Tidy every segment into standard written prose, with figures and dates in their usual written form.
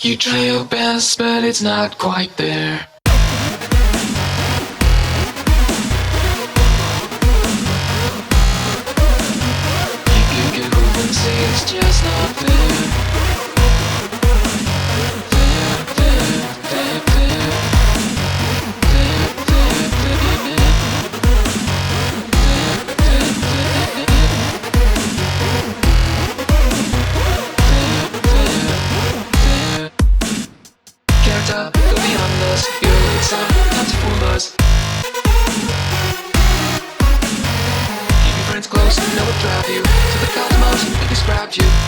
You try your best, but it's not quite there. You could get hope and say it's just not there. There, there, there, there. There, there, there, there. There, there, there, there. Character, go beyond us. You're a little son, not to fool us. Keep your friends close, no one drive you to the cosmos that described you.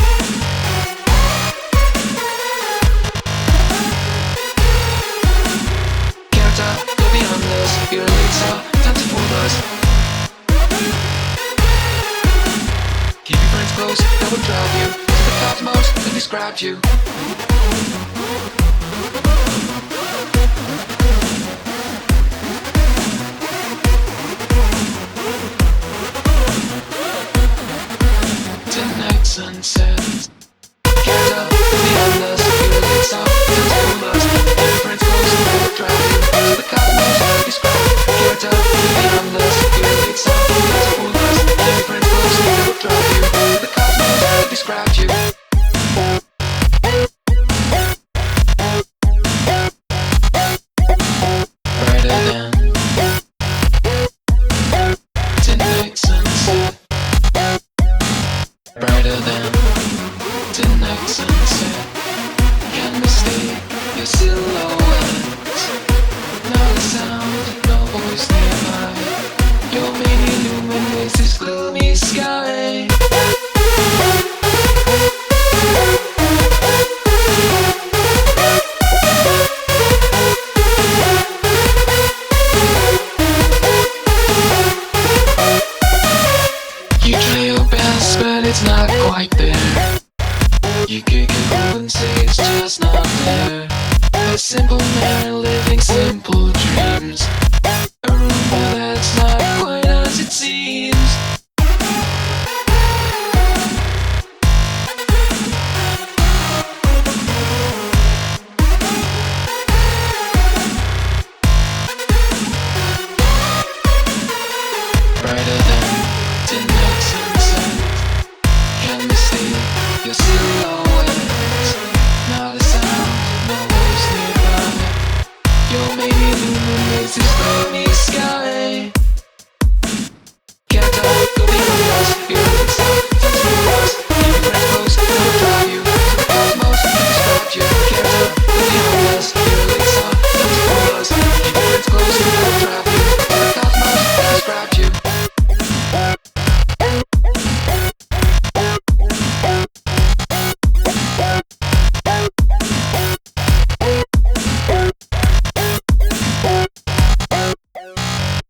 Character, go beyond us. You're a little son, not to fool us. Keep your friends close, no one drive you to the cosmos that described you. Tonight sunset. Get up, beyond us. Feel it's up, don't fool us. Your friends close, never drive you to the cosmos. Describe. Get up, beyond us. Feel it's up, don't fool us. Your friends close, never drive you to the cosmos. Describe you. Brighter than tonight sunset. Brighter than tonight sunset. Can't mistake your silhouette. Not a sound, no voice nearby. Your main illuminates this gloomy sky. You try your best, but it's not quite there. You kick it up and say it's just not there. A simple man living simple dreams. A rumor that